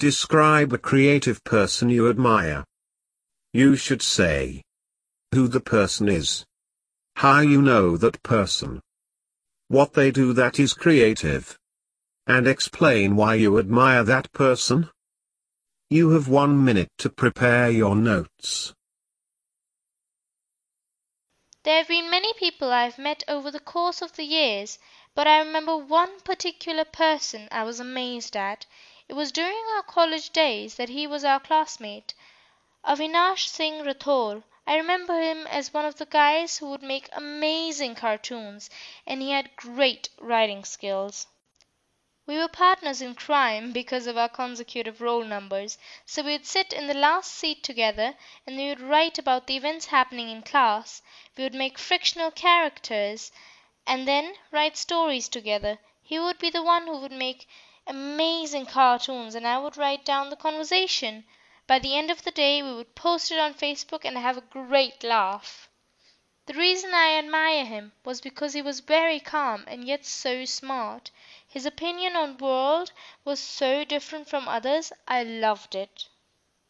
Describe a creative person you admire. You should say who the person is, how you know that person, what they do that is creative, and explain why you admire that person. You have 1 minute to prepare your notes. There have been many people I have met over the course of the years, but I remember one particular person I was amazed at. It was during our college days that he was our classmate, Avinash Singh Rathore. I remember him as one of the guys who would make amazing cartoons, and he had great writing skills. We were partners in crime because of our consecutive roll numbers, so we would sit in the last seat together, and we would write about the events happening in class. We would make fictional characters, and then write stories together. He would be the one who would make amazing cartoons, and I would write down the conversation. By the end of the day we would post it on Facebook and have a great laugh. The reason I admire him was because he was very calm and yet so smart. His opinion on the world was so different from others. I loved it.